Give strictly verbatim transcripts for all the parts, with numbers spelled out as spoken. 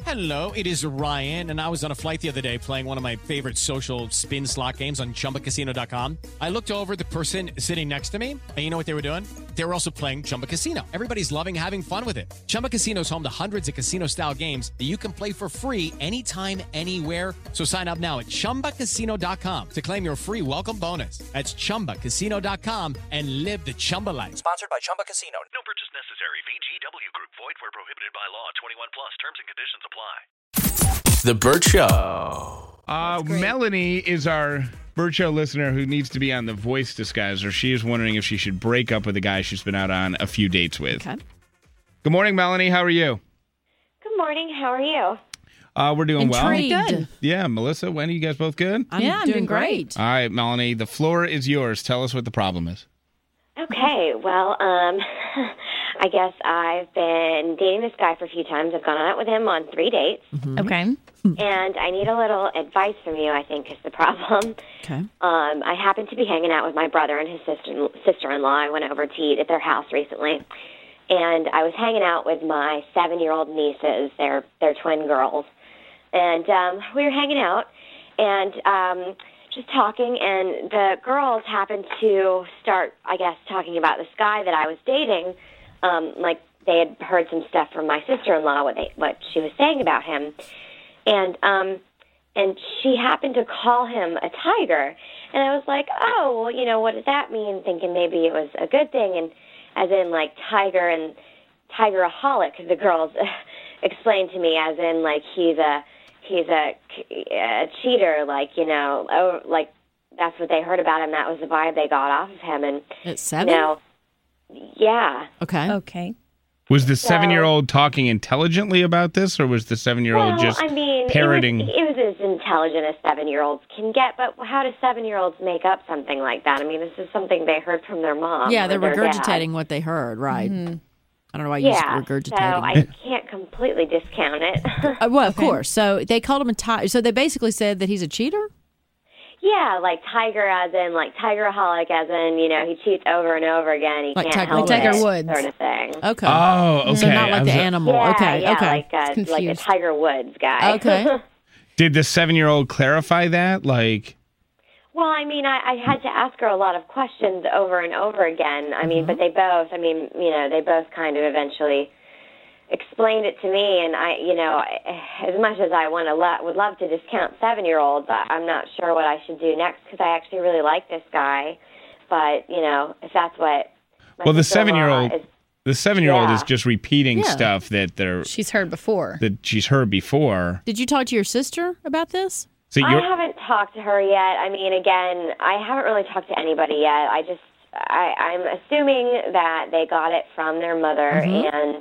Hello, it is Ryan, and I was on a flight the other day playing one of my favorite social spin slot games on Chumba Casino dot com. I looked over at the person sitting next to me, and you know what they were doing? They were also playing Chumba Casino. Everybody's loving having fun with it. Chumba Casino is home to hundreds of casino-style games that you can play for free anytime, anywhere. So sign up now at Chumba Casino dot com to claim your free welcome bonus. That's Chumba Casino dot com and live the Chumba life. Sponsored by Chumba Casino. No purchase necessary. V G W Group. Void where prohibited by law. twenty-one plus. Terms and conditions apply. The Burt Show. Uh, Melanie is our Burt Show listener who needs to be on the voice disguiser. She is wondering if she should break up with a guy she's been out on a few dates with. Okay. Good morning, Melanie. How are you? Good morning. How are you? Uh, we're doing Intrigued. well. Good. Yeah, Melissa, Wendy, you guys both good? I'm yeah, I'm doing great. All right, Melanie, the floor is yours. Tell us what the problem is. Okay. Well, um, I guess I've been dating this guy for a few times. I've gone out with him on three dates. Mm-hmm. Okay. And I need a little advice from you, I think, is the problem. Okay. Um, I happened to be hanging out with my brother and his sister, sister-in-law. I went over to eat at their house recently. And I was hanging out with my seven-year-old nieces. They're, they're twin girls. And um, we were hanging out and um, just talking. And the girls happened to start, I guess, talking about this guy that I was dating. Um, like, they had heard some stuff from my sister-in-law, what, they, what she was saying about him. And um, and she happened to call him a tiger. And I was like, oh, well, you know, what does that mean? Thinking maybe it was a good thing. And as in, like, tiger and tigeraholic, the girls explained to me, as in, like, he's a he's a, a cheater, like, you know, oh, like, that's what they heard about him. That was the vibe they got off of him. And, At seven? you know, yeah. Okay. Okay. Was the seven-year-old talking intelligently about this, or was the seven-year-old Well, just I mean, parroting? It was, it was as intelligent as seven-year-olds can get, but how do seven-year-olds make up something like that? I mean, this is something they heard from their mom. Yeah, or they're their regurgitating dad. what they heard, right. Mm-hmm. I don't know why you Yeah, used regurgitating. so I can't completely discount it. uh, well, of course. So they called him a tiger. So they basically said that he's a cheater? Yeah, like tiger as in, like tigeraholic as in, you know, he cheats over and over again. He Like can't Tiger help Like Tiger it, Woods. sort of thing. Okay. Oh, okay. So not I like the was- animal. Yeah, okay, yeah, okay. like a, like a Confused. Tiger Woods guy. Okay. Did the seven-year-old clarify that? Like, Well, I mean, I, I had to ask her a lot of questions over and over again. I mean, but they both, I mean, you know, they both kind of eventually explained it to me. And I, you know, as much as I want to lo- would love to discount seven-year-olds, I, I'm not sure what I should do next because I actually really like this guy. But, you know, if that's what my well, the sister-in-law seven-year-old, is, the seven-year-old Yeah. is just repeating Yeah. stuff that they're She's heard before. that she's heard before. Did you talk to your sister about this? So I you're haven't talked to her yet. I mean, again, I haven't really talked to anybody yet. I just, I, I'm assuming that they got it from their mother, and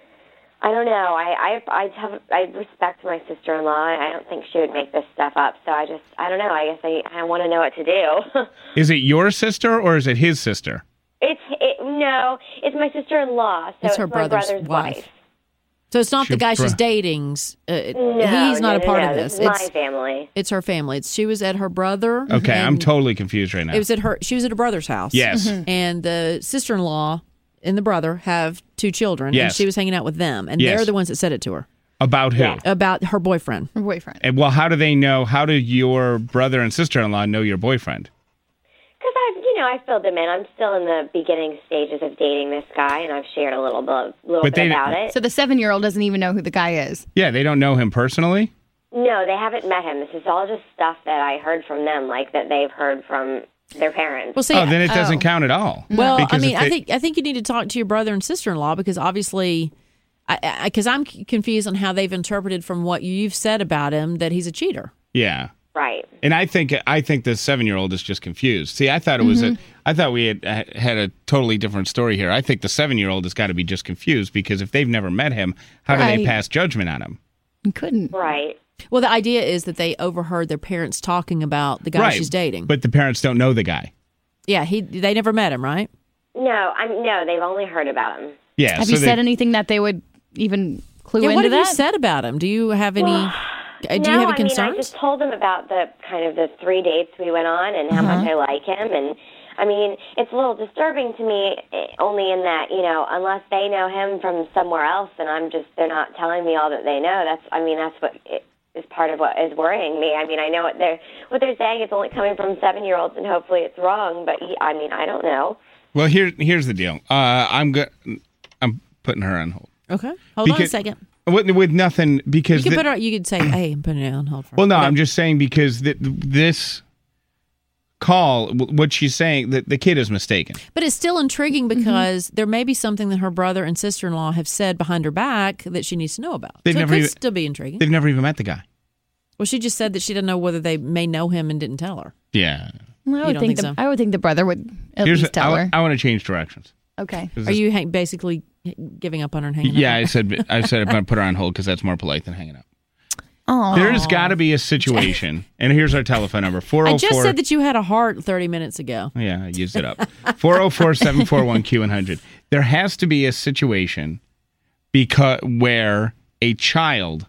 I don't know. I, I, I have, I respect my sister-in-law. I don't think she would make this stuff up. So I just, I don't know. I guess I, I want to know what to do. is it your sister or is it his sister? it's, it, no, it's my sister-in-law. So It's her my brother's brother's wife. wife. So it's not Your the guy she's bro- dating's. Uh, No, he's not no, a part no, of no. this. This is It's my family. it's her family. It's she was at her brother. Okay, I'm and totally confused right now. It was at her. She was at her brother's house. Yes. And the sister-in-law and the brother have two children. Yes. And she was hanging out with them, and Yes. they're the ones that said it to her About who? Yeah. about her boyfriend. Her boyfriend. And well, how do they know? How do your brother and sister-in-law know your boyfriend? Because I've, you know, I filled them in. I'm still in the beginning stages of dating this guy, and I've shared a little bit, little But bit they- about it. So the seven-year-old doesn't even know who the guy is. Yeah, they don't know him personally. No, they haven't met him. This is all just stuff that I heard from them, like that they've heard from their parents. Well, see, Oh, then it doesn't oh. count at all. Well, I Because mean, if I they- think I think you need to talk to your brother and sister-in-law because obviously, because I'm c- confused on how they've interpreted from what you've said about him that he's a cheater. Yeah. Right. And I think I think the seven-year-old is just confused. See, I thought it was Mm-hmm. a, I thought we had had a totally different story here. I think the seven-year-old has got to be just confused because if they've never met him, how do they Right. pass judgment on him? You couldn't. Right. Well, the idea is that they overheard their parents talking about the guy right. she's dating. But the parents don't know the guy. yeah, he they never met him, right? No, I'm no. They've only heard about him. Yeah. Have so you they, said anything that they would even clue Yeah, into what have that? you said about him? Do you have any? uh, do no, you have any I mean, I concerns? just told them about the kind of the three dates we went on and how much I like him, and I mean, it's a little disturbing to me, eh, only in that, you know, unless they know him from somewhere else, and I'm just, they're not telling me all that they know. That's, I mean, that's what it, is part of what is worrying me. I mean, I know what they're what they're saying is only coming from seven-year-olds, and hopefully it's wrong. But he, I mean, I don't know. Well, here here's the deal. Uh, I'm go- I'm putting her on hold. Okay, hold on a Because- second. With, with nothing because You could the- put her. You could say, "Hey, I'm putting it on hold for." well, no, whatever. I'm just saying because th- this call, w- what she's saying, that the kid is mistaken. But it's still intriguing because there may be something that her brother and sister-in-law have said behind her back that she needs to know about. They've so never it could even- still be intriguing. They've never even met the guy. Well, she just said that she doesn't know whether they may know him and didn't tell her. Yeah. Well, I You would don't think, think the, so? I would think the brother would at Here's least tell I, her. I want to change directions. Okay. Are you hang- basically giving up on her and hanging Yeah, up? I said I said I'm going to put her on hold because that's more polite than hanging up. Oh. There's got to be a situation, and here's our telephone number: four I oh just four. said that you had a heart thirty minutes ago. Yeah, I used it up. four oh four, seven four one, Q one hundred. There has to be a situation because where a child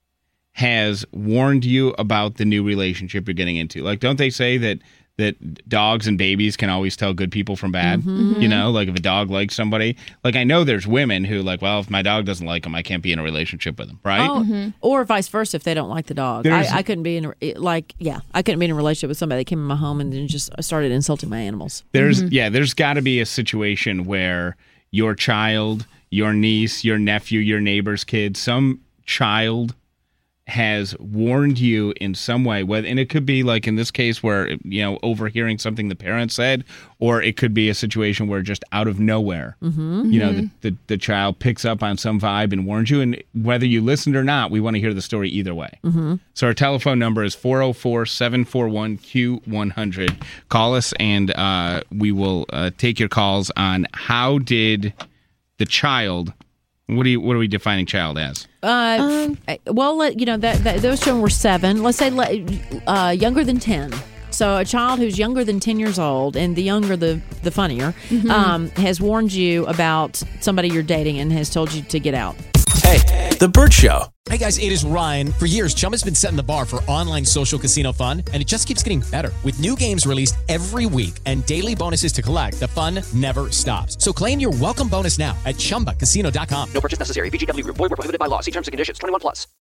has warned you about the new relationship you're getting into. Like, don't they say that that dogs and babies can always tell good people from bad? Mm-hmm. You know, like if a dog likes somebody. Like, I know there's women who like, well, if my dog doesn't like him, I can't be in a relationship with him, right? Oh, or vice versa if they don't like the dog. There's- I, I couldn't be in a, it- like yeah, I couldn't be in a relationship with somebody that came in my home and then just started insulting my animals. There's yeah, there's got to be a situation where your child, your niece, your nephew, your neighbor's kid, some child has warned you in some way, whether and it could be like in this case where you know overhearing something the parent said, or it could be a situation where just out of nowhere, Mm-hmm. you know, the, the the child picks up on some vibe and warns you, and whether you listened or not, we want to hear the story either way. Mm-hmm. So our telephone number is four oh four, seven four one, Q one hundred. Call us and uh, we will uh, take your calls on how did the child. What do you what are we defining child as? Uh, f- well, let, you know that, that those children were seven. Let's say le- uh, younger than ten. So a child who's younger than ten years old, and the younger the the funnier, um, has warned you about somebody you're dating and has told you to get out. Hey, The Burt Show. Hey guys, it is Ryan. For years, Chumba's been setting the bar for online social casino fun, and it just keeps getting better. With new games released every week and daily bonuses to collect, the fun never stops. So claim your welcome bonus now at chumba casino dot com. No purchase necessary. V G W Group. Void where prohibited by law. See terms and conditions. twenty-one plus.